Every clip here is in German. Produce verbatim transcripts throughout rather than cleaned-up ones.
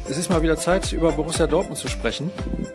Es ist mal wieder Zeit, über Borussia Dortmund zu sprechen.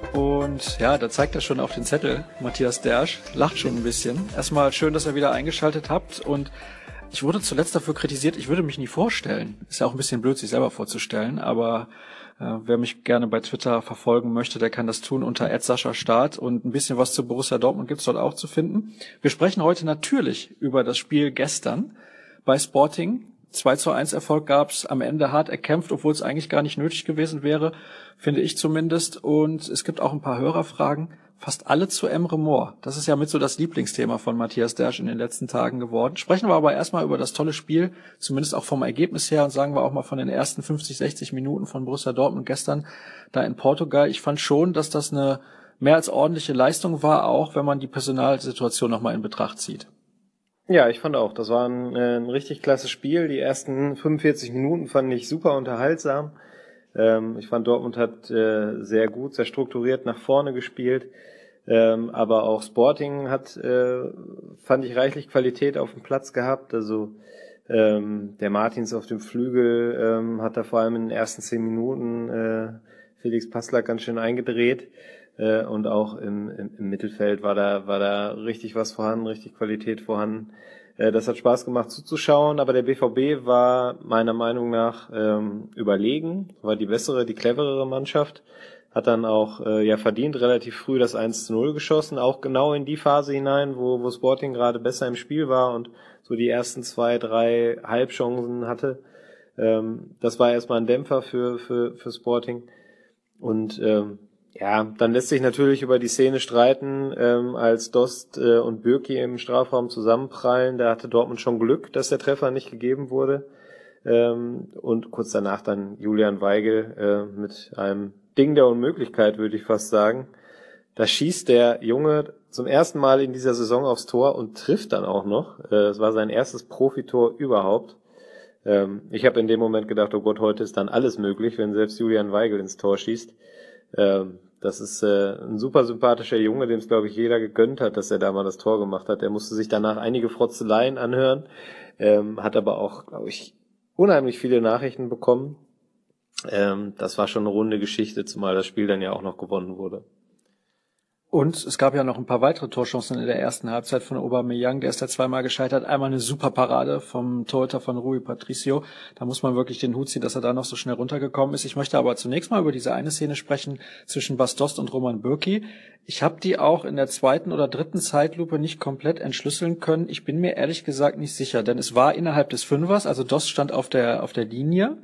Und ja, da zeigt er schon auf den Zettel, Matthias Dersch, lacht schon ein bisschen. Erstmal schön, dass ihr wieder eingeschaltet habt. Und ich wurde zuletzt dafür kritisiert, ich würde mich nie vorstellen. Ist ja auch ein bisschen blöd, sich selber vorzustellen. Aber äh, wer mich gerne bei Twitter verfolgen möchte, der kann das tun unter at sascha start. Und ein bisschen was zu Borussia Dortmund gibt's dort auch zu finden. Wir sprechen heute natürlich über das Spiel gestern bei Sporting. zwei zu eins Erfolg gab's, am Ende hart erkämpft, obwohl es eigentlich gar nicht nötig gewesen wäre, finde ich zumindest. Und es gibt auch ein paar Hörerfragen, fast alle zu Emre Mor. Das ist ja mit so das Lieblingsthema von Matthias Dersch in den letzten Tagen geworden. Sprechen wir aber erstmal über das tolle Spiel, zumindest auch vom Ergebnis her, und sagen wir auch mal von den ersten fünfzig, sechzig Minuten von Borussia Dortmund gestern da in Portugal. Ich fand schon, dass das eine mehr als ordentliche Leistung war, auch wenn man die Personalsituation nochmal in Betracht zieht. Ja, ich fand auch, das war ein, äh, ein richtig klasse Spiel. Die ersten fünfundvierzig Minuten fand ich super unterhaltsam. Ähm, ich fand, Dortmund hat äh, sehr gut, sehr strukturiert nach vorne gespielt. Ähm, aber auch Sporting hat, äh, fand ich, reichlich Qualität auf dem Platz gehabt. Also ähm, der Martins auf dem Flügel ähm, hat da vor allem in den ersten zehn Minuten äh, Felix Passlack ganz schön eingedreht. Äh, und auch im, im, im Mittelfeld war da, war da richtig was vorhanden, richtig Qualität vorhanden. Äh, das hat Spaß gemacht zuzuschauen, aber der B V B war meiner Meinung nach ähm, überlegen, war die bessere, die cleverere Mannschaft, hat dann auch äh, ja verdient relativ früh das eins zu null geschossen, auch genau in die Phase hinein, wo, wo Sporting gerade besser im Spiel war und so die ersten zwei, drei Halbchancen hatte. Ähm, das war erstmal ein Dämpfer für, für, für Sporting. Und ähm, ja, dann lässt sich natürlich über die Szene streiten, ähm, als Dost äh, und Bürki im Strafraum zusammenprallen. Da hatte Dortmund schon Glück, dass der Treffer nicht gegeben wurde. Ähm, und kurz danach dann Julian Weigl äh, mit einem Ding der Unmöglichkeit, würde ich fast sagen. Da schießt der Junge zum ersten Mal in dieser Saison aufs Tor und trifft dann auch noch. Äh, es war sein erstes Profitor überhaupt. Ähm, ich habe in dem Moment gedacht, oh Gott, heute ist dann alles möglich, wenn selbst Julian Weigl ins Tor schießt. Ähm, Das ist äh, ein super sympathischer Junge, dem es, glaube ich, jeder gegönnt hat, dass er da mal das Tor gemacht hat. Er musste sich danach einige Frotzeleien anhören, ähm, hat aber auch, glaube ich, unheimlich viele Nachrichten bekommen. Ähm, das war schon eine runde Geschichte, zumal das Spiel dann ja auch noch gewonnen wurde. Und es gab ja noch ein paar weitere Torchancen in der ersten Halbzeit von Aubameyang. Der ist da zweimal gescheitert. Einmal eine super Parade vom Torhüter von Rui Patricio. Da muss man wirklich den Hut ziehen, dass er da noch so schnell runtergekommen ist. Ich möchte aber zunächst mal über diese eine Szene sprechen zwischen Bas Dost und Roman Bürki. Ich habe die auch in der zweiten oder dritten Zeitlupe nicht komplett entschlüsseln können. Ich bin mir ehrlich gesagt nicht sicher, denn es war innerhalb des Fünfers, also Dost stand auf der auf der Linie.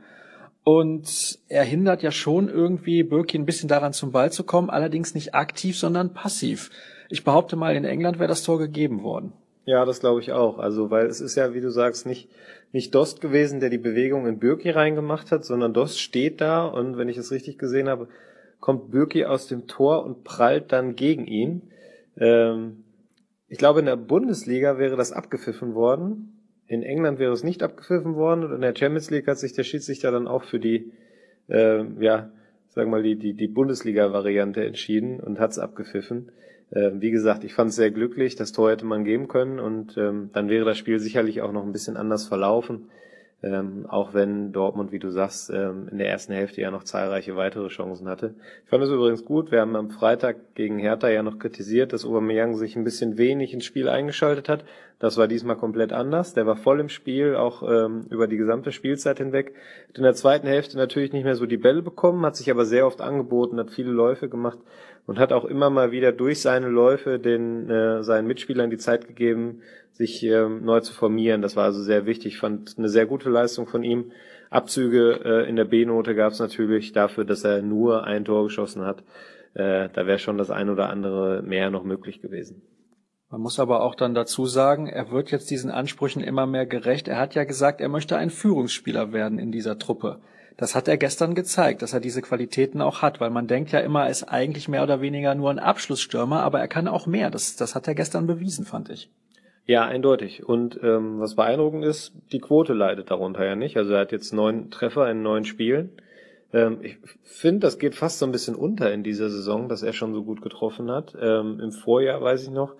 Und er hindert ja schon irgendwie Bürki ein bisschen daran, zum Ball zu kommen, allerdings nicht aktiv, sondern passiv. Ich behaupte mal, in England wäre das Tor gegeben worden. Ja, das glaube ich auch. Also, weil es ist ja, wie du sagst, nicht nicht Dost gewesen, der die Bewegung in Bürki reingemacht hat, sondern Dost steht da und, wenn ich es richtig gesehen habe, kommt Bürki aus dem Tor und prallt dann gegen ihn. Ähm, ich glaube, in der Bundesliga wäre das abgepfiffen worden. In England wäre es nicht abgepfiffen worden und in der Champions League hat sich der Schiedsrichter dann auch für die, äh, ja, sagen wir mal, die, die, die Bundesliga-Variante entschieden und hat es abgepfiffen. Äh, wie gesagt, ich fand es sehr glücklich, das Tor hätte man geben können und ähm, dann wäre das Spiel sicherlich auch noch ein bisschen anders verlaufen. Ähm, auch wenn Dortmund, wie du sagst, ähm, in der ersten Hälfte ja noch zahlreiche weitere Chancen hatte. Ich fand es übrigens gut, wir haben am Freitag gegen Hertha ja noch kritisiert, dass Aubameyang sich ein bisschen wenig ins Spiel eingeschaltet hat. Das war diesmal komplett anders. Der war voll im Spiel, auch ähm, über die gesamte Spielzeit hinweg. Hat in der zweiten Hälfte natürlich nicht mehr so die Bälle bekommen, hat sich aber sehr oft angeboten, hat viele Läufe gemacht und hat auch immer mal wieder durch seine Läufe den äh, seinen Mitspielern die Zeit gegeben, sich ähm, neu zu formieren. Das war also sehr wichtig. Ich fand eine sehr gute Leistung von ihm. Abzüge äh, in der B-Note gab es natürlich dafür, dass er nur ein Tor geschossen hat. Äh, da wäre schon das ein oder andere mehr noch möglich gewesen. Man muss aber auch dann dazu sagen, er wird jetzt diesen Ansprüchen immer mehr gerecht. Er hat ja gesagt, er möchte ein Führungsspieler werden in dieser Truppe. Das hat er gestern gezeigt, dass er diese Qualitäten auch hat, weil man denkt ja immer, er ist eigentlich mehr oder weniger nur ein Abschlussstürmer, aber er kann auch mehr. Das, das hat er gestern bewiesen, fand ich. Ja, eindeutig. Und ähm, was beeindruckend ist, die Quote leidet darunter ja nicht. Also er hat jetzt neun Treffer in neun Spielen. Ähm, ich finde, das geht fast so ein bisschen unter in dieser Saison, dass er schon so gut getroffen hat. Ähm, im Vorjahr, weiß ich noch,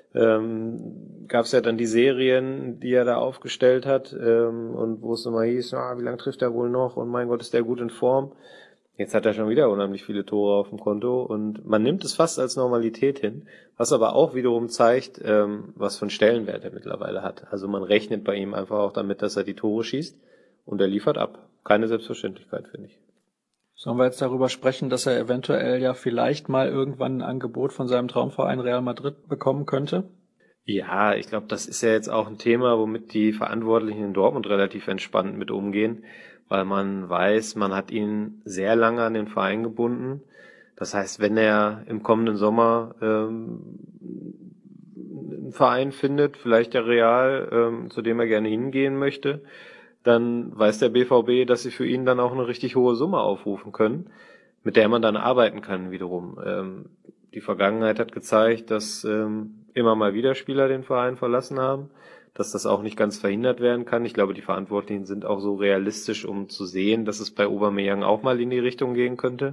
ähm, gab es ja dann die Serien, die er da aufgestellt hat ähm, und wo es immer hieß, ah, wie lange trifft er wohl noch und mein Gott, ist der gut in Form. Jetzt hat er schon wieder unheimlich viele Tore auf dem Konto und man nimmt es fast als Normalität hin, was aber auch wiederum zeigt, ähm, was für einen Stellenwert er mittlerweile hat. Also man rechnet bei ihm einfach auch damit, dass er die Tore schießt und er liefert ab. Keine Selbstverständlichkeit, finde ich. Sollen wir jetzt darüber sprechen, dass er eventuell ja vielleicht mal irgendwann ein Angebot von seinem Traumverein Real Madrid bekommen könnte? Ja, ich glaube, das ist ja jetzt auch ein Thema, womit die Verantwortlichen in Dortmund relativ entspannt mit umgehen, weil man weiß, man hat ihn sehr lange an den Verein gebunden. Das heißt, wenn er im kommenden Sommer ähm, einen Verein findet, vielleicht der Real, ähm, zu dem er gerne hingehen möchte, dann weiß der B V B, dass sie für ihn dann auch eine richtig hohe Summe aufrufen können, mit der man dann arbeiten kann wiederum. Ähm, die Vergangenheit hat gezeigt, dass ähm, immer mal wieder Spieler den Verein verlassen haben, dass das auch nicht ganz verhindert werden kann. Ich glaube, die Verantwortlichen sind auch so realistisch, um zu sehen, dass es bei Aubameyang auch mal in die Richtung gehen könnte.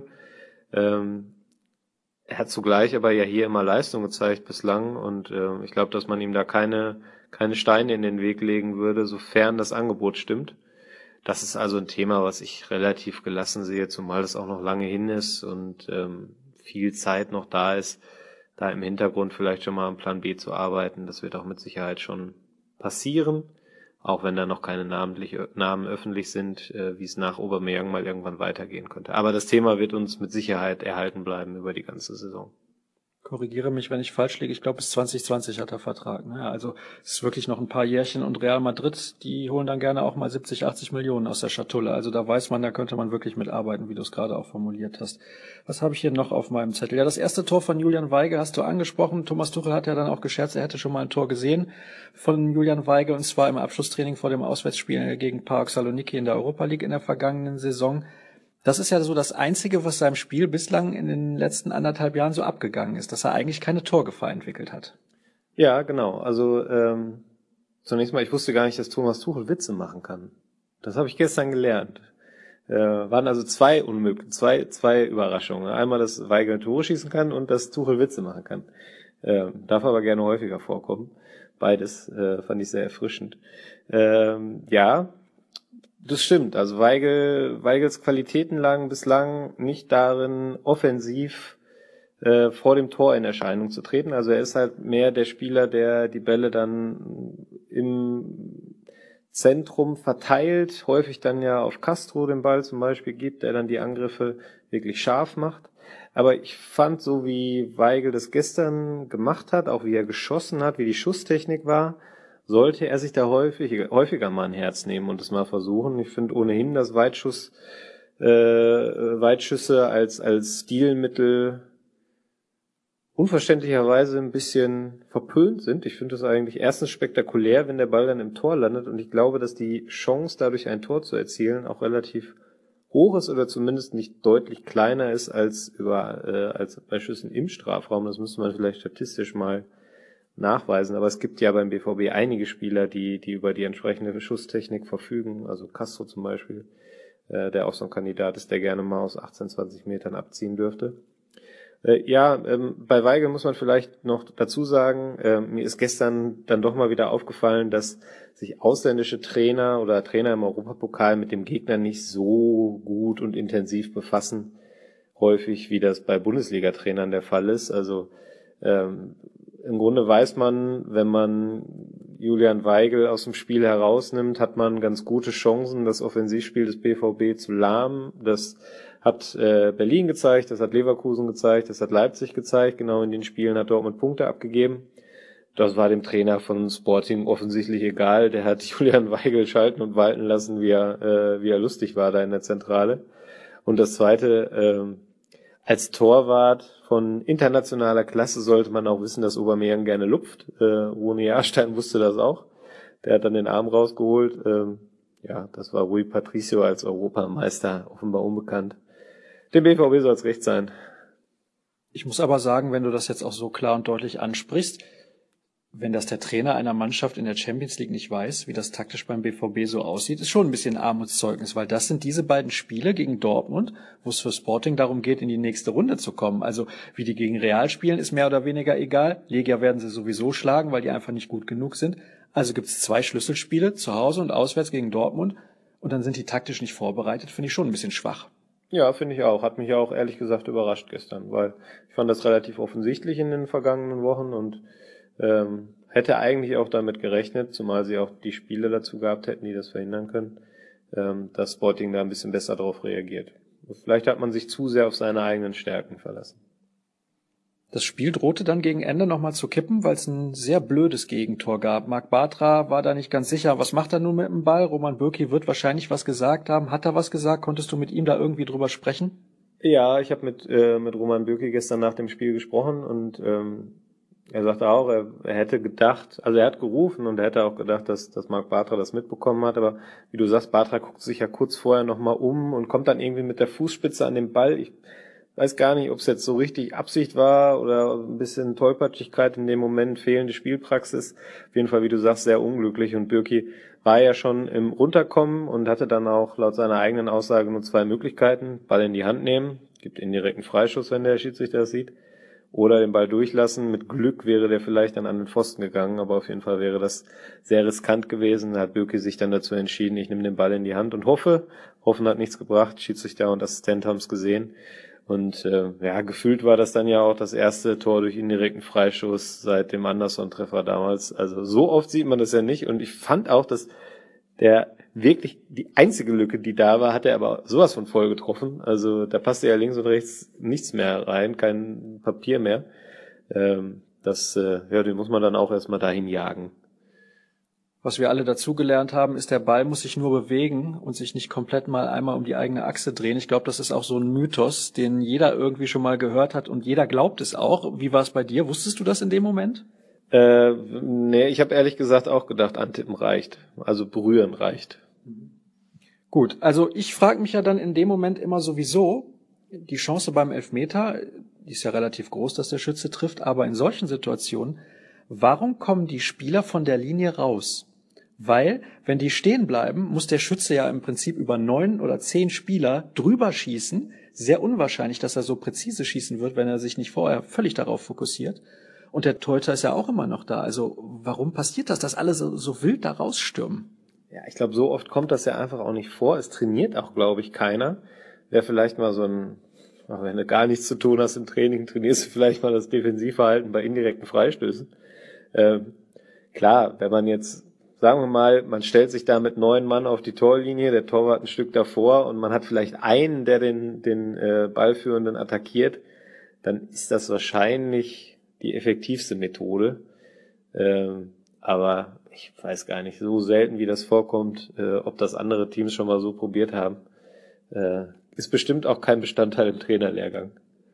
Ähm, er hat zugleich aber ja hier immer Leistung gezeigt bislang und äh, ich glaube, dass man ihm da keine keine Steine in den Weg legen würde, sofern das Angebot stimmt. Das ist also ein Thema, was ich relativ gelassen sehe, zumal das auch noch lange hin ist und ähm, viel Zeit noch da ist, da im Hintergrund vielleicht schon mal am Plan B zu arbeiten. Das wird auch mit Sicherheit schon passieren, auch wenn da noch keine namentliche, Namen öffentlich sind, äh, wie es nach Aubameyang mal irgendwann weitergehen könnte. Aber das Thema wird uns mit Sicherheit erhalten bleiben über die ganze Saison. Korrigiere mich, wenn ich falsch liege. Ich glaube, bis zwanzig zwanzig hat er Vertrag. Ne? Also es ist wirklich noch ein paar Jährchen und Real Madrid, die holen dann gerne auch mal siebzig, achtzig Millionen aus der Schatulle. Also da weiß man, da könnte man wirklich mitarbeiten, wie du es gerade auch formuliert hast. Was habe ich hier noch auf meinem Zettel? Ja, das erste Tor von Julian Weigl hast du angesprochen. Thomas Tuchel hat ja dann auch gescherzt, er hätte schon mal ein Tor gesehen von Julian Weigl und zwar im Abschlusstraining vor dem Auswärtsspiel gegen PAOK Saloniki in der Europa League in der vergangenen Saison. Das ist ja so das Einzige, was seinem Spiel bislang in den letzten anderthalb Jahren so abgegangen ist, dass er eigentlich keine Torgefahr entwickelt hat. Ja, genau. Also ähm, zunächst mal, ich wusste gar nicht, dass Thomas Tuchel Witze machen kann. Das habe ich gestern gelernt. Äh, waren also zwei unmöglich, zwei zwei Überraschungen. Einmal, dass Weigl Tore schießen kann und dass Tuchel Witze machen kann. Äh, darf aber gerne häufiger vorkommen. Beides äh, fand ich sehr erfrischend. Ähm, ja. Das stimmt. Also Weigl, Weigels Qualitäten lagen bislang nicht darin, offensiv äh, vor dem Tor in Erscheinung zu treten. Also er ist halt mehr der Spieler, der die Bälle dann im Zentrum verteilt, häufig dann ja auf Castro den Ball zum Beispiel gibt, der dann die Angriffe wirklich scharf macht. Aber ich fand, so wie Weigl das gestern gemacht hat, auch wie er geschossen hat, wie die Schusstechnik war, sollte er sich da häufig, häufiger mal ein Herz nehmen und es mal versuchen. Ich finde ohnehin, dass Weitschuss, äh, Weitschüsse als, als Stilmittel unverständlicherweise ein bisschen verpönt sind. Ich finde das eigentlich erstens spektakulär, wenn der Ball dann im Tor landet und ich glaube, dass die Chance, dadurch ein Tor zu erzielen, auch relativ hoch ist oder zumindest nicht deutlich kleiner ist als über, äh, als bei Schüssen im Strafraum. Das müsste man vielleicht statistisch mal nachweisen, aber es gibt ja beim B V B einige Spieler, die die über die entsprechende Schusstechnik verfügen, also Castro zum Beispiel, äh, der auch so ein Kandidat ist, der gerne mal aus achtzehn, zwanzig Metern abziehen dürfte. Äh, ja, ähm, bei Weigl muss man vielleicht noch dazu sagen, äh, mir ist gestern dann doch mal wieder aufgefallen, dass sich ausländische Trainer oder Trainer im Europapokal mit dem Gegner nicht so gut und intensiv befassen, häufig wie das bei Bundesliga-Trainern der Fall ist. Also ähm, im Grunde weiß man, wenn man Julian Weigl aus dem Spiel herausnimmt, hat man ganz gute Chancen, das Offensivspiel des B V B zu lahmen. Das hat äh, Berlin gezeigt, das hat Leverkusen gezeigt, das hat Leipzig gezeigt. Genau in den Spielen hat Dortmund Punkte abgegeben. Das war dem Trainer von Sporting offensichtlich egal. Der hat Julian Weigl schalten und walten lassen, wie er, äh, wie er lustig war da in der Zentrale. Und das Zweite, äh, als Torwart von internationaler Klasse sollte man auch wissen, dass Aubameyang gerne lupft. Äh, Rune Jahrstein wusste das auch. Der hat dann den Arm rausgeholt. Ähm, ja, das war Rui Patricio als Europameister offenbar unbekannt. Dem B V B soll es recht sein. Ich muss aber sagen, wenn du das jetzt auch so klar und deutlich ansprichst, wenn das der Trainer einer Mannschaft in der Champions League nicht weiß, wie das taktisch beim B V B so aussieht, ist schon ein bisschen Armutszeugnis, weil das sind diese beiden Spiele gegen Dortmund, wo es für Sporting darum geht, in die nächste Runde zu kommen. Also wie die gegen Real spielen, ist mehr oder weniger egal. Legia werden sie sowieso schlagen, weil die einfach nicht gut genug sind. Also gibt es zwei Schlüsselspiele, zu Hause und auswärts gegen Dortmund, und dann sind die taktisch nicht vorbereitet, finde ich schon ein bisschen schwach. Ja, finde ich auch. Hat mich auch ehrlich gesagt überrascht gestern, weil ich fand das relativ offensichtlich in den vergangenen Wochen und ähm, hätte eigentlich auch damit gerechnet, zumal sie auch die Spiele dazu gehabt hätten, die das verhindern können, ähm, dass Sporting da ein bisschen besser darauf reagiert. Vielleicht hat man sich zu sehr auf seine eigenen Stärken verlassen. Das Spiel drohte dann gegen Ende nochmal zu kippen, weil es ein sehr blödes Gegentor gab. Marc Bartra war da nicht ganz sicher, was macht er nun mit dem Ball? Roman Bürki wird wahrscheinlich was gesagt haben. Hat er was gesagt? Konntest du mit ihm da irgendwie drüber sprechen? Ja, ich habe mit äh, mit Roman Bürki gestern nach dem Spiel gesprochen und ähm, er sagte auch, er, er hätte gedacht, also er hat gerufen und er hätte auch gedacht, dass, dass Marc Bartra das mitbekommen hat, aber wie du sagst, Bartra guckt sich ja kurz vorher nochmal um und kommt dann irgendwie mit der Fußspitze an den Ball. Ich weiß gar nicht, ob es jetzt so richtig Absicht war oder ein bisschen Tollpatschigkeit in dem Moment, fehlende Spielpraxis. Auf jeden Fall, wie du sagst, sehr unglücklich und Bürki war ja schon im Runterkommen und hatte dann auch laut seiner eigenen Aussage nur zwei Möglichkeiten. Ball in die Hand nehmen, gibt indirekten Freischuss, wenn der Schiedsrichter das sieht, oder den Ball durchlassen. Mit Glück wäre der vielleicht dann an den Pfosten gegangen, aber auf jeden Fall wäre das sehr riskant gewesen. Da hat Bürki sich dann dazu entschieden, ich nehme den Ball in die Hand und hoffe. Hoffen hat nichts gebracht, Schiedsrichter und Assistent haben es gesehen. Und äh, ja, gefühlt war das dann ja auch das erste Tor durch indirekten Freischuss seit dem Anderson-Treffer damals. Also so oft sieht man das ja nicht. Und ich fand auch, dass der wirklich die einzige Lücke, die da war, hat er aber sowas von voll getroffen. Also da passte ja links und rechts nichts mehr rein, kein Papier mehr. Ähm, das, äh, ja, den muss man dann auch erstmal dahin jagen. Was wir alle dazugelernt haben, ist, der Ball muss sich nur bewegen und sich nicht komplett mal einmal um die eigene Achse drehen. Ich glaube, das ist auch so ein Mythos, den jeder irgendwie schon mal gehört hat und jeder glaubt es auch. Wie war es bei dir? Wusstest du das in dem Moment? Äh, nee, ich habe ehrlich gesagt auch gedacht, antippen reicht. Also berühren reicht. Gut, also ich frage mich ja dann in dem Moment immer sowieso, die Chance beim Elfmeter, die ist ja relativ groß, dass der Schütze trifft, aber in solchen Situationen, warum kommen die Spieler von der Linie raus? Weil, wenn die stehen bleiben, muss der Schütze ja im Prinzip über neun oder zehn Spieler drüber schießen. Sehr unwahrscheinlich, dass er so präzise schießen wird, wenn er sich nicht vorher völlig darauf fokussiert. Und der Torhüter ist ja auch immer noch da. Also warum passiert das, dass alle so, so wild da rausstürmen? Ja, ich glaube, so oft kommt das ja einfach auch nicht vor. Es trainiert auch, glaube ich, keiner. Wäre vielleicht mal so ein, wenn du gar nichts zu tun hast im Training, trainierst du vielleicht mal das Defensivverhalten bei indirekten Freistößen. Ähm, klar, wenn man jetzt, sagen wir mal, man stellt sich da mit neun Mann auf die Torlinie, der Torwart ein Stück davor und man hat vielleicht einen, der den, den äh, Ballführenden attackiert, dann ist das wahrscheinlich die effektivste Methode. Ähm, aber ich weiß gar nicht, so selten wie das vorkommt, äh, ob das andere Teams schon mal so probiert haben, äh, ist bestimmt auch kein Bestandteil im Trainerlehrgang.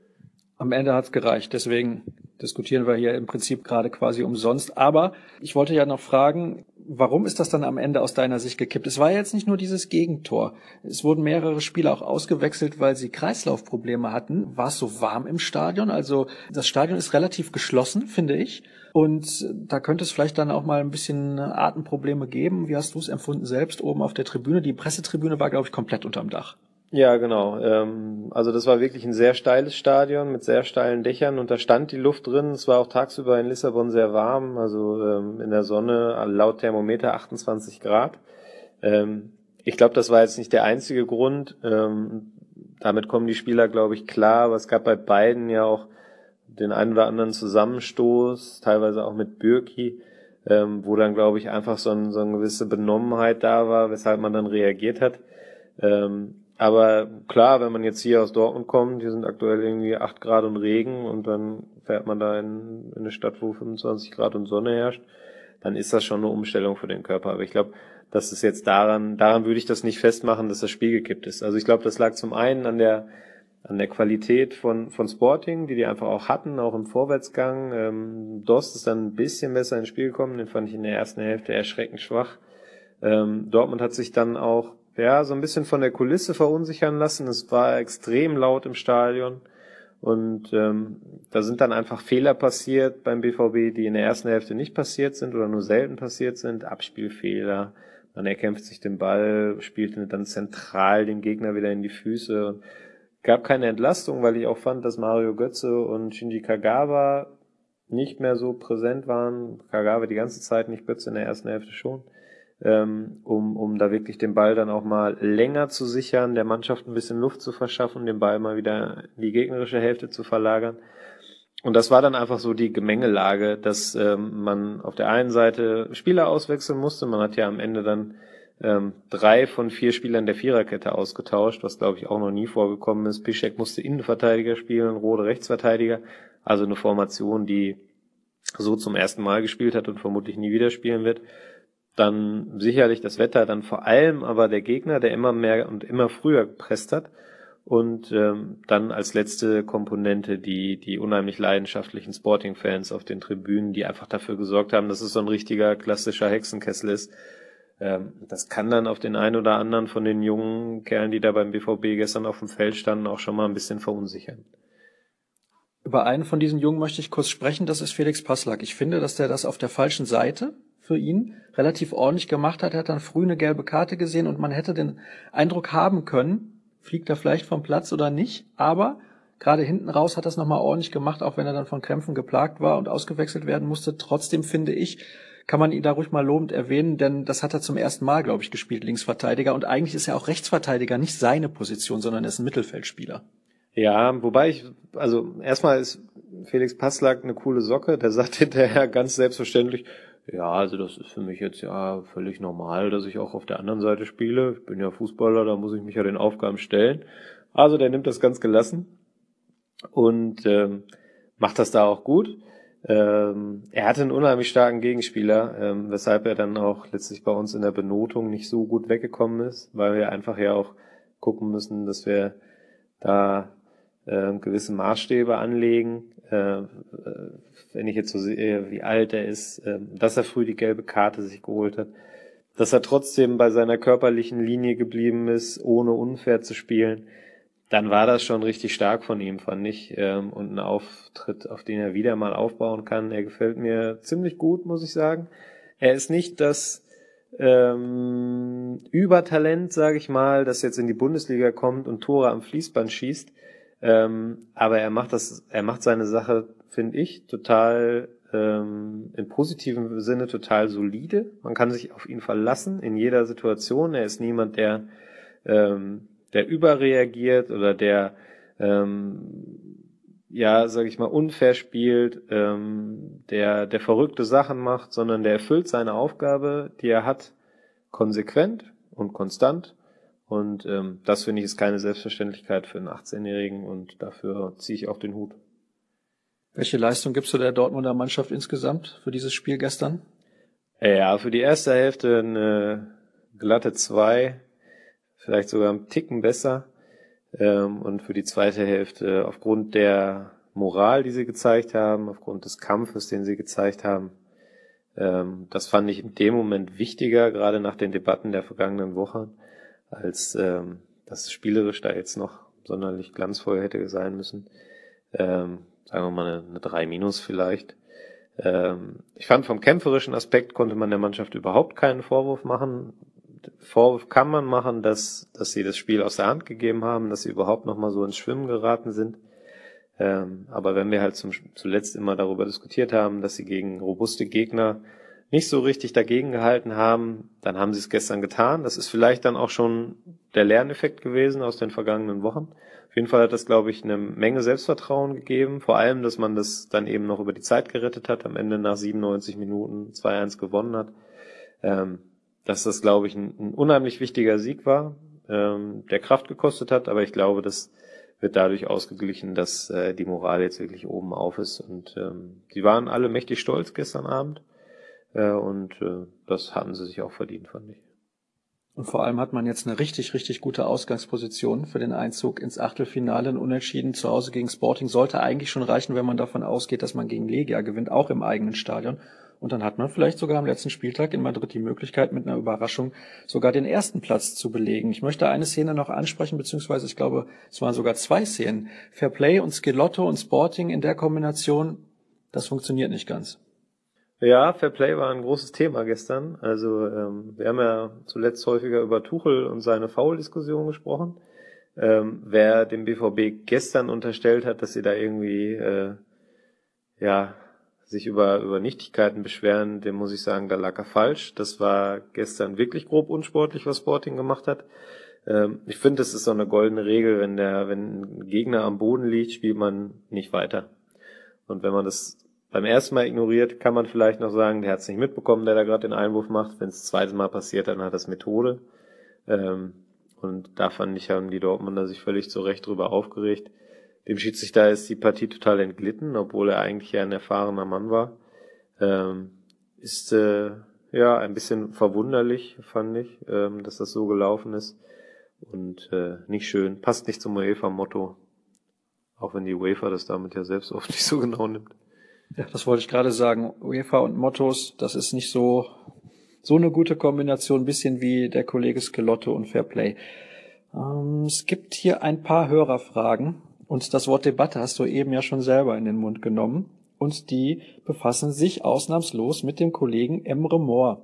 Am Ende hat's gereicht, deswegen diskutieren wir hier im Prinzip gerade quasi umsonst. Aber ich wollte ja noch fragen, warum ist das dann am Ende aus deiner Sicht gekippt? Es war ja jetzt nicht nur dieses Gegentor. Es wurden mehrere Spieler auch ausgewechselt, weil sie Kreislaufprobleme hatten. War es so warm im Stadion? Also das Stadion ist relativ geschlossen, finde ich. Und da könnte es vielleicht dann auch mal ein bisschen Atemprobleme geben. Wie hast du es empfunden selbst oben auf der Tribüne? Die Pressetribüne war, glaube ich, komplett unterm Dach. Ja, genau. Ähm, also das war wirklich ein sehr steiles Stadion mit sehr steilen Dächern und da stand die Luft drin. Es war auch tagsüber in Lissabon sehr warm, also ähm, in der Sonne laut Thermometer achtundzwanzig Grad. Ähm, ich glaube, das war jetzt nicht der einzige Grund. Ähm, damit kommen die Spieler, glaube ich, klar. Aber es gab bei beiden ja auch den einen oder anderen Zusammenstoß, teilweise auch mit Bürki, ähm, wo dann, glaube ich, einfach so, ein, so eine gewisse Benommenheit da war, weshalb man dann reagiert hat. Ähm, Aber klar, wenn man jetzt hier aus Dortmund kommt, hier sind aktuell irgendwie acht Grad und Regen und dann fährt man da in, in eine Stadt, wo fünfundzwanzig Grad und Sonne herrscht, dann ist das schon eine Umstellung für den Körper. Aber ich glaube, das ist jetzt daran, daran würde ich das nicht festmachen, dass das Spiel gekippt ist. Also ich glaube, das lag zum einen an der an der Qualität von von Sporting, die die einfach auch hatten, auch im Vorwärtsgang. Ähm, Dost ist dann ein bisschen besser ins Spiel gekommen, den fand ich in der ersten Hälfte erschreckend schwach. Ähm, Dortmund hat sich dann auch ja, so ein bisschen von der Kulisse verunsichern lassen. Es war extrem laut im Stadion und ähm, da sind dann einfach Fehler passiert beim B V B, die in der ersten Hälfte nicht passiert sind oder nur selten passiert sind. Abspielfehler, man erkämpft sich den Ball, spielt dann zentral den Gegner wieder in die Füße. Und gab keine Entlastung, weil ich auch fand, dass Mario Götze und Shinji Kagawa nicht mehr so präsent waren. Kagawa die ganze Zeit nicht, Götze in der ersten Hälfte schon. ähm, um, um da wirklich den Ball dann auch mal länger zu sichern, der Mannschaft ein bisschen Luft zu verschaffen, den Ball mal wieder in die gegnerische Hälfte zu verlagern. Und das war dann einfach so die Gemengelage, dass ähm, man auf der einen Seite Spieler auswechseln musste. Man hat ja am Ende dann ähm, drei von vier Spielern der Viererkette ausgetauscht, was glaube ich auch noch nie vorgekommen ist. Piszczek musste Innenverteidiger spielen, Rode Rechtsverteidiger. Also eine Formation, die so zum ersten Mal gespielt hat und vermutlich nie wieder spielen wird. Dann sicherlich das Wetter, dann vor allem aber der Gegner, der immer mehr und immer früher gepresst hat. Und ähm, dann als letzte Komponente die die unheimlich leidenschaftlichen Sporting-Fans auf den Tribünen, die einfach dafür gesorgt haben, dass es so ein richtiger klassischer Hexenkessel ist. Ähm, das kann dann auf den einen oder anderen von den jungen Kerlen, die da beim B V B gestern auf dem Feld standen, auch schon mal ein bisschen verunsichern. Über einen von diesen Jungen möchte ich kurz sprechen, das ist Felix Passlack. Ich finde, dass der das auf der falschen Seite für ihn relativ ordentlich gemacht hat. Er hat dann früh eine gelbe Karte gesehen und man hätte den Eindruck haben können, fliegt er vielleicht vom Platz oder nicht, aber gerade hinten raus hat er es nochmal ordentlich gemacht, auch wenn er dann von Krämpfen geplagt war und ausgewechselt werden musste. Trotzdem finde ich, kann man ihn da ruhig mal lobend erwähnen, denn das hat er zum ersten Mal, glaube ich, gespielt, Linksverteidiger. Und eigentlich ist er auch Rechtsverteidiger, nicht seine Position, sondern er ist ein Mittelfeldspieler. Ja, wobei ich, also erstmal ist Felix Passlack eine coole Socke, der sagt hinterher ganz selbstverständlich, ja, also das ist für mich jetzt ja völlig normal, dass ich auch auf der anderen Seite spiele. Ich bin ja Fußballer, da muss ich mich ja den Aufgaben stellen. Also der nimmt das ganz gelassen und ähm, macht das da auch gut. Ähm, er hatte einen unheimlich starken Gegenspieler, ähm, weshalb er dann auch letztlich bei uns in der Benotung nicht so gut weggekommen ist, weil wir einfach ja auch gucken müssen, dass wir da äh, gewisse Maßstäbe anlegen. Äh, wenn ich jetzt so sehe, wie alt er ist, äh, dass er früh die gelbe Karte sich geholt hat, dass er trotzdem bei seiner körperlichen Linie geblieben ist, ohne unfair zu spielen, dann war das schon richtig stark von ihm, fand ich. Ähm, und ein Auftritt, auf den er wieder mal aufbauen kann. Er gefällt mir ziemlich gut, muss ich sagen. Er ist nicht das ähm, Übertalent, sage ich mal, das jetzt in die Bundesliga kommt und Tore am Fließband schießt. Ähm, aber er macht das, er macht seine Sache, finde ich, total ähm, im positiven Sinne total solide. Man kann sich auf ihn verlassen in jeder Situation. Er ist niemand, der ähm, der überreagiert oder der ähm, ja, sag ich mal, unfair spielt, ähm, der der verrückte Sachen macht, sondern der erfüllt seine Aufgabe, die er hat, konsequent und konstant. Und ähm, das, finde ich, ist keine Selbstverständlichkeit für einen achtzehnjährigen und dafür ziehe ich auch den Hut. Welche Leistung gibst du der Dortmunder Mannschaft insgesamt für dieses Spiel gestern? Ja, für die erste Hälfte eine glatte zwei, vielleicht sogar einen Ticken besser. Ähm, und für die zweite Hälfte aufgrund der Moral, die sie gezeigt haben, aufgrund des Kampfes, den sie gezeigt haben, ähm, das fand ich in dem Moment wichtiger, gerade nach den Debatten der vergangenen Wochen, als ähm, dass es spielerisch da jetzt noch sonderlich glanzvoll hätte sein müssen. Ähm, sagen wir mal eine, eine drei minus vielleicht. Ähm, ich fand, vom kämpferischen Aspekt konnte man der Mannschaft überhaupt keinen Vorwurf machen. Vorwurf kann man machen, dass dass sie das Spiel aus der Hand gegeben haben, dass sie überhaupt noch mal so ins Schwimmen geraten sind. Ähm, aber wenn wir halt zum, zuletzt immer darüber diskutiert haben, dass sie gegen robuste Gegner nicht so richtig dagegen gehalten haben, dann haben sie es gestern getan. Das ist vielleicht dann auch schon der Lerneffekt gewesen aus den vergangenen Wochen. Auf jeden Fall hat das, glaube ich, eine Menge Selbstvertrauen gegeben. Vor allem, dass man das dann eben noch über die Zeit gerettet hat, am Ende nach siebenundneunzig Minuten zwei eins gewonnen hat. Ähm, dass das, glaube ich, ein, ein unheimlich wichtiger Sieg war, ähm, der Kraft gekostet hat. Aber ich glaube, das wird dadurch ausgeglichen, dass äh, die Moral jetzt wirklich oben auf ist. Und ähm, sie waren alle mächtig stolz gestern Abend. Äh, und äh, das haben sie sich auch verdient, fand ich. Und vor allem hat man jetzt eine richtig, richtig gute Ausgangsposition für den Einzug ins Achtelfinale. Ein Unentschieden zu Hause gegen Sporting sollte eigentlich schon reichen, wenn man davon ausgeht, dass man gegen Legia gewinnt, auch im eigenen Stadion. Und dann hat man vielleicht sogar am letzten Spieltag in Madrid die Möglichkeit, mit einer Überraschung sogar den ersten Platz zu belegen. Ich möchte eine Szene noch ansprechen, beziehungsweise ich glaube, es waren sogar zwei Szenen. Fair Play und Schelotto und Sporting in der Kombination, das funktioniert nicht ganz. Ja, Fair Play war ein großes Thema gestern. Also ähm, wir haben ja zuletzt häufiger über Tuchel und seine Foul-Diskussion gesprochen. Ähm, wer dem B V B gestern unterstellt hat, dass sie da irgendwie äh, ja sich über, über Nichtigkeiten beschweren, dem muss ich sagen, da lag er falsch. Das war gestern wirklich grob unsportlich, was Sporting gemacht hat. Ähm, ich finde, das ist so eine goldene Regel, wenn der, wenn ein Gegner am Boden liegt, spielt man nicht weiter. Und wenn man das beim ersten Mal ignoriert, kann man vielleicht noch sagen, der hat es nicht mitbekommen, der da gerade den Einwurf macht. Wenn es das zweite Mal passiert, dann hat das Methode. Ähm, und da fand ich, haben die Dortmunder sich völlig zu Recht drüber aufgeregt. Dem Schiedsrichter ist die Partie total entglitten, obwohl er eigentlich ja ein erfahrener Mann war. Ähm, ist äh, ja ein bisschen verwunderlich, fand ich, ähm, dass das so gelaufen ist. Und äh, nicht schön, passt nicht zum UEFA-Motto. Auch wenn die UEFA das damit ja selbst oft nicht so genau nimmt. Ja, das wollte ich gerade sagen. UEFA und Mottos, das ist nicht so so eine gute Kombination, ein bisschen wie der Kollege Schelotto und Fairplay. Ähm, es gibt hier ein paar Hörerfragen und das Wort Debatte hast du eben ja schon selber in den Mund genommen. Und die befassen sich ausnahmslos mit dem Kollegen Emre Mor.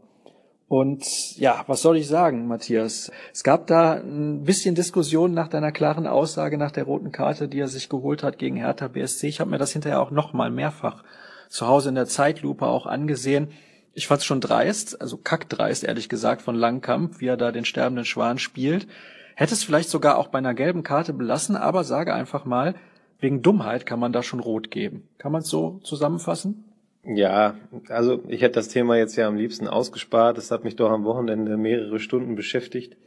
Und ja, was soll ich sagen, Matthias? Es gab da ein bisschen Diskussion nach deiner klaren Aussage nach der roten Karte, die er sich geholt hat gegen Hertha B S C. Ich habe mir das hinterher auch noch mal mehrfach zu Hause in der Zeitlupe auch angesehen. Ich fand's schon dreist, also kackdreist, ehrlich gesagt, von Langkamp, wie er da den sterbenden Schwan spielt. Hätte es vielleicht sogar auch bei einer gelben Karte belassen, aber sage einfach mal, wegen Dummheit kann man da schon rot geben. Kann man es so zusammenfassen? Ja, also ich hätte das Thema jetzt ja am liebsten ausgespart. Das hat mich doch am Wochenende mehrere Stunden beschäftigt,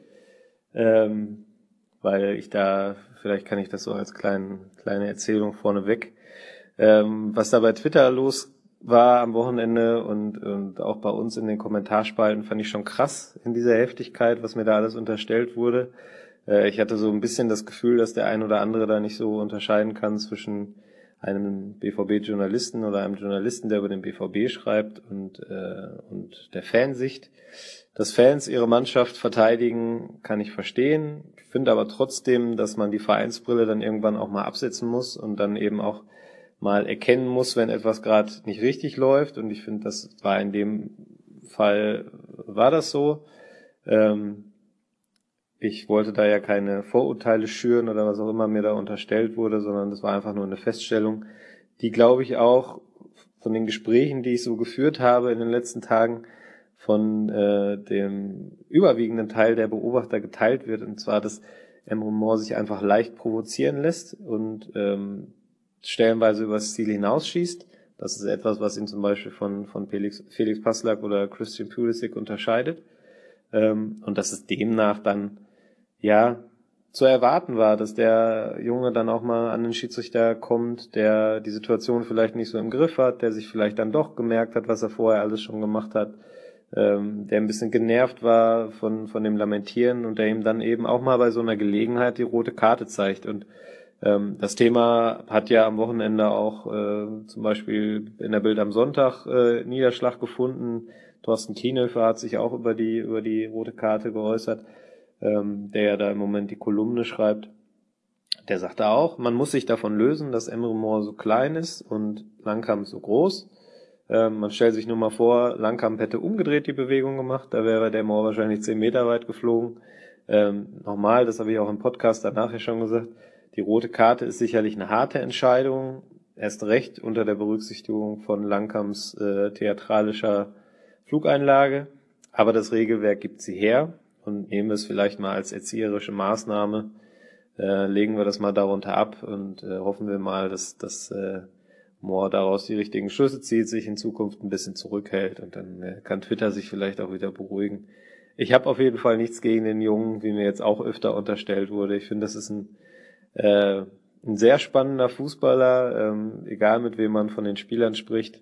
ähm, weil ich da, vielleicht kann ich das so als kleine, kleine Erzählung vorneweg, ähm, was da bei Twitter los war am Wochenende und, und auch bei uns in den Kommentarspalten, fand ich schon krass in dieser Heftigkeit, was mir da alles unterstellt wurde. Äh, ich hatte so ein bisschen das Gefühl, dass der ein oder andere da nicht so unterscheiden kann zwischen einem B V B-Journalisten oder einem Journalisten, der über den B V B schreibt und, äh, und der Fansicht. Dass Fans ihre Mannschaft verteidigen, kann ich verstehen. Ich finde aber trotzdem, dass man die Vereinsbrille dann irgendwann auch mal absetzen muss und dann eben auch mal erkennen muss, wenn etwas gerade nicht richtig läuft. Und ich finde, das war in dem Fall, war das so. Ähm, ich wollte da ja keine Vorurteile schüren oder was auch immer mir da unterstellt wurde, sondern das war einfach nur eine Feststellung, die, glaube ich, auch von den Gesprächen, die ich so geführt habe in den letzten Tagen, von äh, dem überwiegenden Teil der Beobachter geteilt wird. Und zwar, dass Emre Mor sich einfach leicht provozieren lässt und ähm, stellenweise übers Ziel hinausschießt. Das ist etwas, was ihn zum Beispiel von, von Felix, Felix Passlack oder Christian Pulisic unterscheidet. Ähm, und dass es demnach dann, ja, zu erwarten war, dass der Junge dann auch mal an den Schiedsrichter kommt, der die Situation vielleicht nicht so im Griff hat, der sich vielleicht dann doch gemerkt hat, was er vorher alles schon gemacht hat, ähm, der ein bisschen genervt war von, von dem Lamentieren und der ihm dann eben auch mal bei so einer Gelegenheit die rote Karte zeigt. Und ähm, das Thema hat ja am Wochenende auch äh, zum Beispiel in der Bild am Sonntag äh, Niederschlag gefunden. Thorsten Kienhöfer hat sich auch über die über die rote Karte geäußert, ähm, der ja da im Moment die Kolumne schreibt. Der sagte auch, man muss sich davon lösen, dass Emre Mor so klein ist und Langkamp so groß. Ähm, man stellt sich nur mal vor, Langkamp hätte umgedreht die Bewegung gemacht, da wäre der Mor wahrscheinlich zehn Meter weit geflogen. Ähm, nochmal, das habe ich auch im Podcast danach ja schon gesagt, die rote Karte ist sicherlich eine harte Entscheidung, erst recht unter der Berücksichtigung von Langkamps äh, theatralischer Flugeinlage, aber das Regelwerk gibt sie her und nehmen wir es vielleicht mal als erzieherische Maßnahme, äh, legen wir das mal darunter ab und äh, hoffen wir mal, dass das äh, Mor daraus die richtigen Schlüsse zieht, sich in Zukunft ein bisschen zurückhält und dann äh, kann Twitter sich vielleicht auch wieder beruhigen. Ich habe auf jeden Fall nichts gegen den Jungen, wie mir jetzt auch öfter unterstellt wurde. Ich finde, das ist ein, äh, ein sehr spannender Fußballer, ähm, egal mit wem man von den Spielern spricht.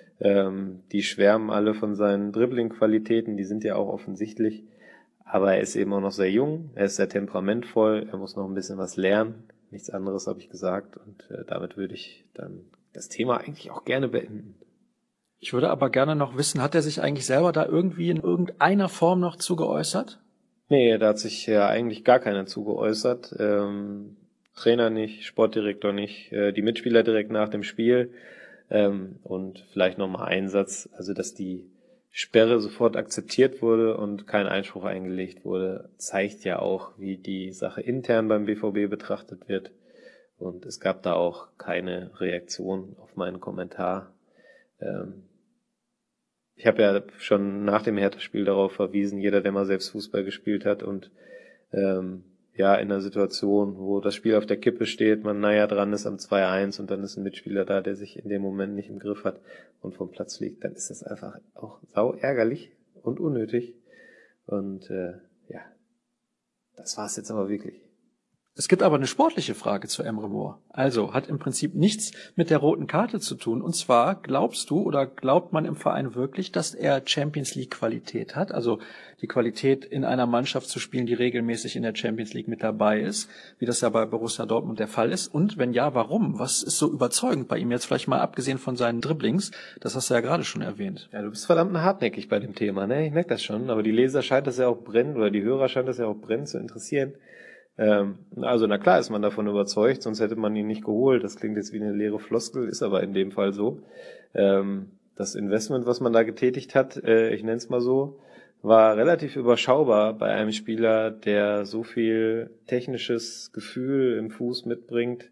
Ähm, die schwärmen alle von seinen Dribbling-Qualitäten, die sind ja auch offensichtlich. Aber er ist eben auch noch sehr jung, er ist sehr temperamentvoll, er muss noch ein bisschen was lernen. Nichts anderes habe ich gesagt und äh, damit würde ich dann das Thema eigentlich auch gerne beenden. Ich würde aber gerne noch wissen, hat er sich eigentlich selber da irgendwie in irgendeiner Form noch zu geäußert? Nee, da hat sich ja eigentlich gar keiner zu geäußert. Ähm, Trainer nicht, Sportdirektor nicht, äh, die Mitspieler direkt nach dem Spiel. Ähm, und vielleicht nochmal ein Satz, also dass die Sperre sofort akzeptiert wurde und kein Einspruch eingelegt wurde, zeigt ja auch, wie die Sache intern beim B V B betrachtet wird. Und es gab da auch keine Reaktion auf meinen Kommentar. ähm, ich habe ja schon nach dem Hertha-Spiel darauf verwiesen, jeder, der mal selbst Fußball gespielt hat und ähm, ja, in einer Situation, wo das Spiel auf der Kippe steht, man naja dran ist am zwei eins und dann ist ein Mitspieler da, der sich in dem Moment nicht im Griff hat und vom Platz fliegt, dann ist das einfach auch sau ärgerlich und unnötig. Und äh, ja, das war's jetzt aber wirklich. Es gibt aber eine sportliche Frage zu Emre Mor. Also, hat im Prinzip nichts mit der roten Karte zu tun. Und zwar, glaubst du oder glaubt man im Verein wirklich, dass er Champions League Qualität hat? Also die Qualität, in einer Mannschaft zu spielen, die regelmäßig in der Champions League mit dabei ist, wie das ja bei Borussia Dortmund der Fall ist. Und wenn ja, warum? Was ist so überzeugend bei ihm? Jetzt vielleicht mal abgesehen von seinen Dribblings. Das hast du ja gerade schon erwähnt. Ja, du bist verdammt hartnäckig bei dem Thema, ne? Ich merke das schon. Aber die Leser scheint das ja auch brennend, oder die Hörer scheint das ja auch brennend zu interessieren. Ähm, also na klar ist man davon überzeugt, sonst hätte man ihn nicht geholt. Das klingt jetzt wie eine leere Floskel, ist aber in dem Fall so. Ähm, das Investment, was man da getätigt hat, äh, ich nenne es mal so, war relativ überschaubar bei einem Spieler, der so viel technisches Gefühl im Fuß mitbringt,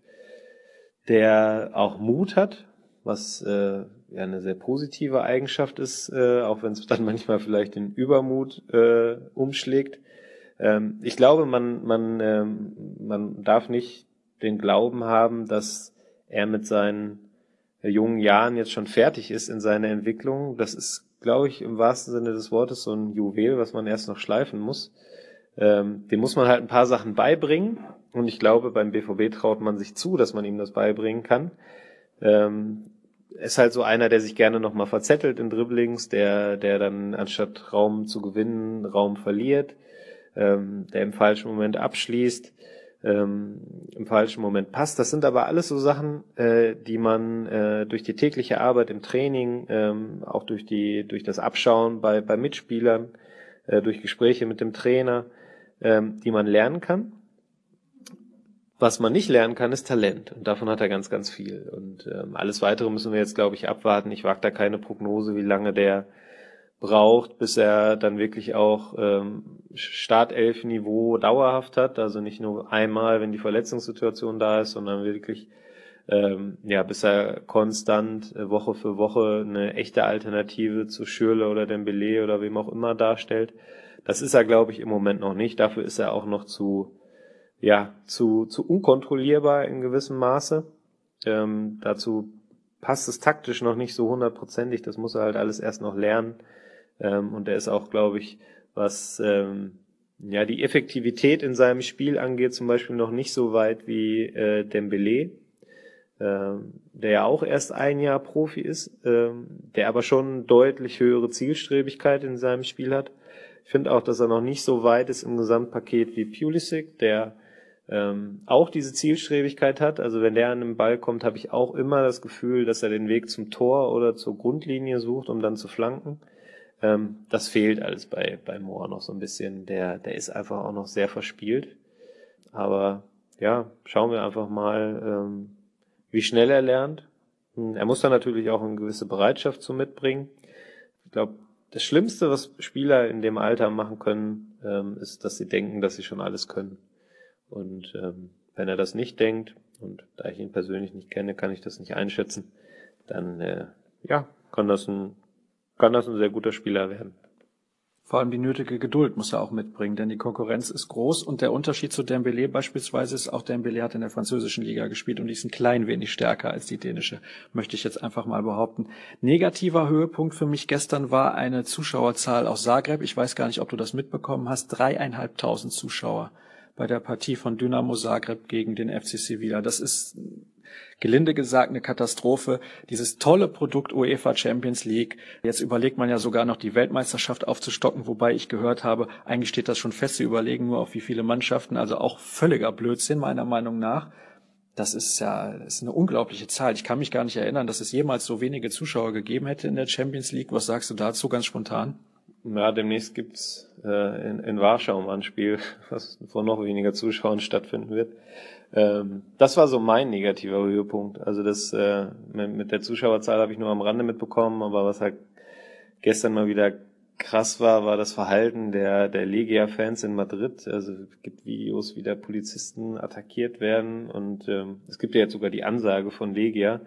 der auch Mut hat, was äh, ja eine sehr positive Eigenschaft ist, äh, auch wenn es dann manchmal vielleicht in Übermut äh, umschlägt. Ähm, ich glaube, man, man, ähm, man darf nicht den Glauben haben, dass er mit seinen äh, jungen Jahren jetzt schon fertig ist in seiner Entwicklung. Das ist, glaube ich, im wahrsten Sinne des Wortes so ein Juwel, was man erst noch schleifen muss. Ähm, dem muss man halt ein paar Sachen beibringen. Und ich glaube, beim B V B traut man sich zu, dass man ihm das beibringen kann. Ähm, ist halt so einer, der sich gerne nochmal verzettelt in Dribblings, der, der dann anstatt Raum zu gewinnen, Raum verliert. Ähm, der im falschen Moment abschließt, ähm, im falschen Moment passt. Das sind aber alles so Sachen, äh, die man äh, durch die tägliche Arbeit im Training, ähm, auch durch die durch das Abschauen bei bei Mitspielern, äh, durch Gespräche mit dem Trainer, ähm, die man lernen kann. Was man nicht lernen kann, ist Talent. Und davon hat er ganz, ganz viel. Und ähm, alles Weitere müssen wir jetzt, glaube ich, abwarten. Ich wage da keine Prognose, wie lange der braucht, bis er dann wirklich auch ähm, Startelf-Niveau dauerhaft hat, also nicht nur einmal, wenn die Verletzungssituation da ist, sondern wirklich ähm, ja, bis er konstant äh, Woche für Woche eine echte Alternative zu Schürrle oder Dembélé oder wem auch immer darstellt. Das ist er, glaube ich, im Moment noch nicht. Dafür ist er auch noch zu ja zu zu unkontrollierbar in gewissem Maße. Ähm, dazu passt es taktisch noch nicht so hundertprozentig. Das muss er halt alles erst noch lernen. Ähm, und er ist auch, glaube ich, was ähm, ja die Effektivität in seinem Spiel angeht, zum Beispiel noch nicht so weit wie äh, Dembélé, ähm, der ja auch erst ein Jahr Profi ist, ähm, der aber schon deutlich höhere Zielstrebigkeit in seinem Spiel hat. Ich finde auch, dass er noch nicht so weit ist im Gesamtpaket wie Pulisic, der ähm, auch diese Zielstrebigkeit hat. Also wenn der an den Ball kommt, habe ich auch immer das Gefühl, dass er den Weg zum Tor oder zur Grundlinie sucht, um dann zu flanken. Ähm, das fehlt alles bei bei Mor noch so ein bisschen. Der der ist einfach auch noch sehr verspielt. Aber ja, schauen wir einfach mal, ähm, wie schnell er lernt. Er muss dann natürlich auch eine gewisse Bereitschaft zu mitbringen. Ich glaube, das Schlimmste, was Spieler in dem Alter machen können, ähm, ist, dass sie denken, dass sie schon alles können. Und ähm, wenn er das nicht denkt, und da ich ihn persönlich nicht kenne, kann ich das nicht einschätzen, dann äh, ja, kann das ein kann das ein sehr guter Spieler werden. Vor allem die nötige Geduld muss er auch mitbringen, denn die Konkurrenz ist groß und der Unterschied zu Dembélé beispielsweise ist, auch Dembélé hat in der französischen Liga gespielt und die ist ein klein wenig stärker als die dänische, möchte ich jetzt einfach mal behaupten. Negativer Höhepunkt für mich gestern war eine Zuschauerzahl aus Zagreb. Ich weiß gar nicht, ob du das mitbekommen hast. Dreieinhalbtausend Zuschauer bei der Partie von Dynamo Zagreb gegen den F C Sevilla. Das ist gelinde gesagt eine Katastrophe. Dieses tolle Produkt UEFA Champions League. Jetzt überlegt man ja sogar noch die Weltmeisterschaft aufzustocken, wobei ich gehört habe, eigentlich steht das schon fest, sie überlegen nur auf wie viele Mannschaften, also auch völliger Blödsinn meiner Meinung nach. Das ist ja das ist eine unglaubliche Zahl. Ich kann mich gar nicht erinnern, dass es jemals so wenige Zuschauer gegeben hätte in der Champions League. Was sagst du dazu ganz spontan? Ja, demnächst gibt's äh, in, in Warschau mal ein Spiel, was vor noch weniger Zuschauern stattfinden wird. Ähm, das war so mein negativer Höhepunkt. Also das äh, mit, mit der Zuschauerzahl habe ich nur am Rande mitbekommen, aber was halt gestern mal wieder krass war, war das Verhalten der der Legia-Fans in Madrid. Also es gibt Videos, wie da Polizisten attackiert werden und ähm, es gibt ja jetzt sogar die Ansage von Legia,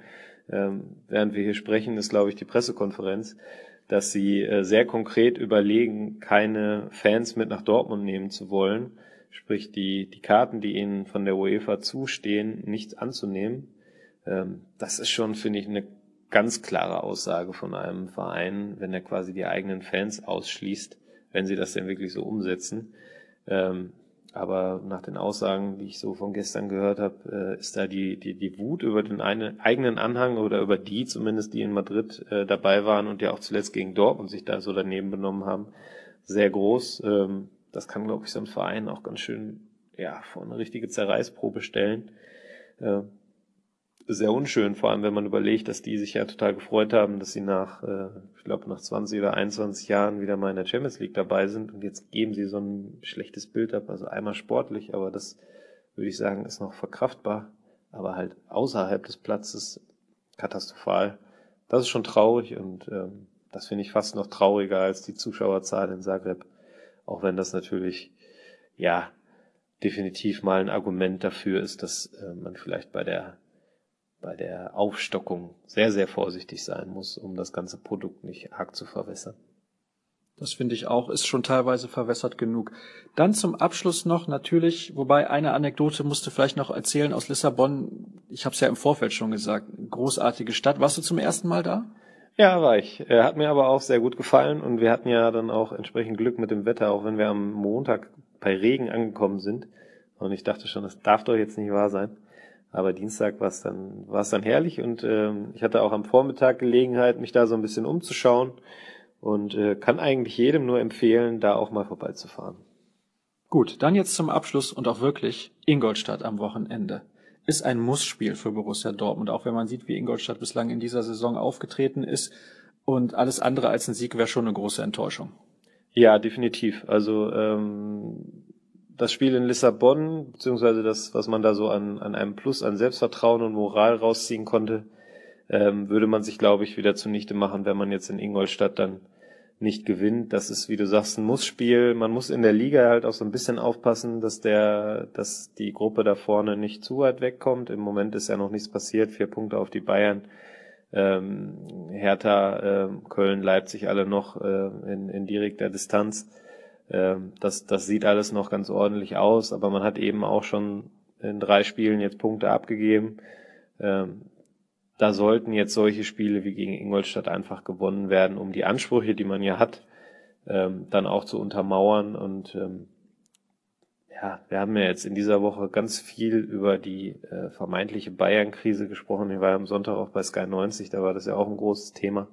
ähm, während wir hier sprechen, ist, glaube ich, die Pressekonferenz, dass sie äh, sehr konkret überlegen, keine Fans mit nach Dortmund nehmen zu wollen, sprich die die Karten, die ihnen von der UEFA zustehen, nicht anzunehmen. Ähm, das ist schon, finde ich, eine ganz klare Aussage von einem Verein, wenn er quasi die eigenen Fans ausschließt, wenn sie das denn wirklich so umsetzen. Ähm, aber nach den Aussagen, die ich so von gestern gehört habe, äh, ist da die die die Wut über den eine, eigenen Anhang oder über die zumindest, die in Madrid äh, dabei waren und ja auch zuletzt gegen Dortmund sich da so daneben benommen haben, sehr groß. Ähm, das kann, glaube ich, so ein Verein auch ganz schön ja vor eine richtige Zerreißprobe stellen. Äh, sehr unschön, vor allem wenn man überlegt, dass die sich ja total gefreut haben, dass sie nach, äh, ich glaube, nach zwanzig oder einundzwanzig Jahren wieder mal in der Champions League dabei sind und jetzt geben sie so ein schlechtes Bild ab, also einmal sportlich, aber das würde ich sagen, ist noch verkraftbar, aber halt außerhalb des Platzes katastrophal. Das ist schon traurig und ähm, das finde ich fast noch trauriger als die Zuschauerzahl in Zagreb, auch wenn das natürlich, ja, definitiv mal ein Argument dafür ist, dass äh, man vielleicht bei der bei der Aufstockung sehr, sehr vorsichtig sein muss, um das ganze Produkt nicht arg zu verwässern. Das finde ich auch, ist schon teilweise verwässert genug. Dann zum Abschluss noch natürlich, wobei eine Anekdote musste vielleicht noch erzählen aus Lissabon. Ich habe es ja im Vorfeld schon gesagt, großartige Stadt. Warst du zum ersten Mal da? Ja, war ich. Er hat mir aber auch sehr gut gefallen und wir hatten ja dann auch entsprechend Glück mit dem Wetter, auch wenn wir am Montag bei Regen angekommen sind. Und ich dachte schon, das darf doch jetzt nicht wahr sein. Aber Dienstag war es dann, war es dann herrlich und ähm, ich hatte auch am Vormittag Gelegenheit, mich da so ein bisschen umzuschauen und äh, kann eigentlich jedem nur empfehlen, da auch mal vorbeizufahren. Gut, dann jetzt zum Abschluss und auch wirklich Ingolstadt am Wochenende. Ist ein Mussspiel für Borussia Dortmund, auch wenn man sieht, wie Ingolstadt bislang in dieser Saison aufgetreten ist. Und alles andere als ein Sieg wäre schon eine große Enttäuschung. Ja, definitiv. Also ähm, das Spiel in Lissabon, beziehungsweise das, was man da so an, an einem Plus an Selbstvertrauen und Moral rausziehen konnte, ähm, würde man sich, glaube ich, wieder zunichte machen, wenn man jetzt in Ingolstadt dann nicht gewinnt. Das ist, wie du sagst, ein Mussspiel. Man muss in der Liga halt auch so ein bisschen aufpassen, dass der, dass die Gruppe da vorne nicht zu weit wegkommt. Im Moment ist ja noch nichts passiert. Vier Punkte auf die Bayern. Ähm, Hertha, äh, Köln, Leipzig alle noch äh, in, in direkter Distanz. Das, das sieht alles noch ganz ordentlich aus, aber man hat eben auch schon in drei Spielen jetzt Punkte abgegeben. Da sollten jetzt solche Spiele wie gegen Ingolstadt einfach gewonnen werden, um die Ansprüche, die man ja hat, dann auch zu untermauern. Und ja, wir haben ja jetzt in dieser Woche ganz viel über die vermeintliche Bayern-Krise gesprochen. Ich war ja am Sonntag auch bei Sky neunzig, da war das ja auch ein großes Thema.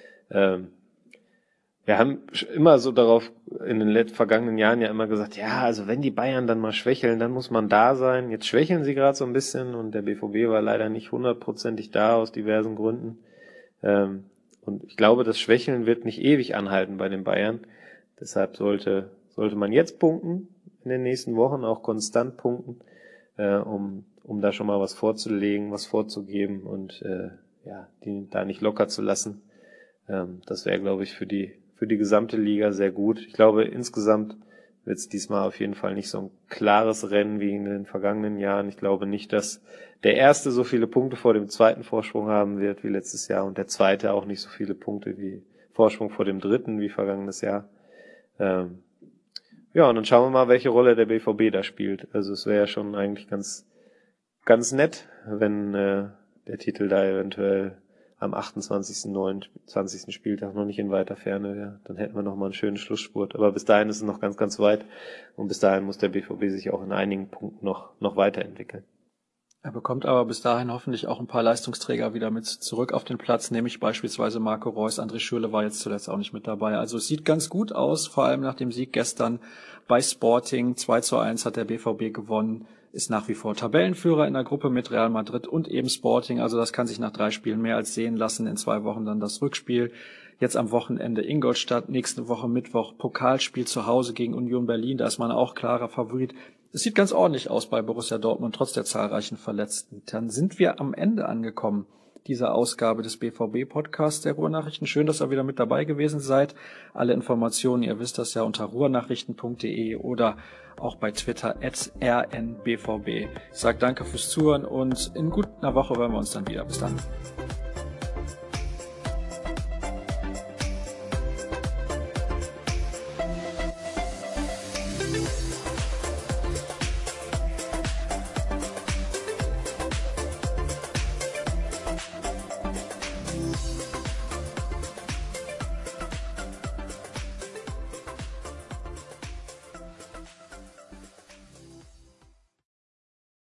Wir haben immer so darauf in den vergangenen Jahren ja immer gesagt, ja, also wenn die Bayern dann mal schwächeln, dann muss man da sein. Jetzt schwächeln sie gerade so ein bisschen und der B V B war leider nicht hundertprozentig da aus diversen Gründen. Und ich glaube, das Schwächeln wird nicht ewig anhalten bei den Bayern. Deshalb sollte sollte man jetzt punkten in den nächsten Wochen, auch konstant punkten, um um da schon mal was vorzulegen, was vorzugeben und ja, die da nicht locker zu lassen. Das wäre, glaube ich, für die für die gesamte Liga sehr gut. Ich glaube, insgesamt wird es diesmal auf jeden Fall nicht so ein klares Rennen wie in den vergangenen Jahren. Ich glaube nicht, dass der Erste so viele Punkte vor dem Zweiten Vorsprung haben wird wie letztes Jahr und der Zweite auch nicht so viele Punkte wie Vorsprung vor dem Dritten wie vergangenes Jahr. Ähm ja, und dann schauen wir mal, welche Rolle der B V B da spielt. Also es wäre ja schon eigentlich ganz ganz nett, wenn äh, der Titel da eventuell am achtundzwanzigsten neunundzwanzigsten Spieltag noch nicht in weiter Ferne wäre. Dann hätten wir noch mal einen schönen Schlussspurt. Aber bis dahin ist es noch ganz, ganz weit. Und bis dahin muss der B V B sich auch in einigen Punkten noch, noch weiterentwickeln. Er bekommt aber bis dahin hoffentlich auch ein paar Leistungsträger wieder mit zurück auf den Platz, nämlich beispielsweise Marco Reus. André Schürrle war jetzt zuletzt auch nicht mit dabei. Also es sieht ganz gut aus, vor allem nach dem Sieg gestern bei Sporting. zwei zu eins hat der B V B gewonnen, ist nach wie vor Tabellenführer in der Gruppe mit Real Madrid und eben Sporting. Also das kann sich nach drei Spielen mehr als sehen lassen. In zwei Wochen dann das Rückspiel. Jetzt am Wochenende Ingolstadt, nächste Woche Mittwoch Pokalspiel zu Hause gegen Union Berlin. Da ist man auch klarer Favorit. Es sieht ganz ordentlich aus bei Borussia Dortmund, trotz der zahlreichen Verletzten. Dann sind wir am Ende angekommen dieser Ausgabe des B V B-Podcasts der Ruhrnachrichten. Schön, dass ihr wieder mit dabei gewesen seid. Alle Informationen, ihr wisst das ja, unter ruhrnachrichten punkt de oder auch bei Twitter at r n b v b. Ich sage danke fürs Zuhören und in gut einer Woche hören wir uns dann wieder. Bis dann.